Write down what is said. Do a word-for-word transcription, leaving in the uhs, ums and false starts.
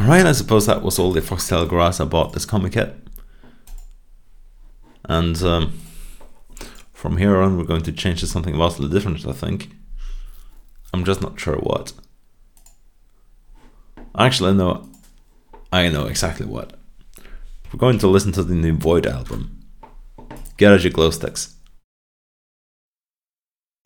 Alright, I suppose that was all the Foxtail Grass I bought this comic kit. And um, from here on we're going to change to something vastly different, I think. I'm just not sure what. Actually, no, I know exactly what. We're going to listen to the new Void album. Get out your glow sticks.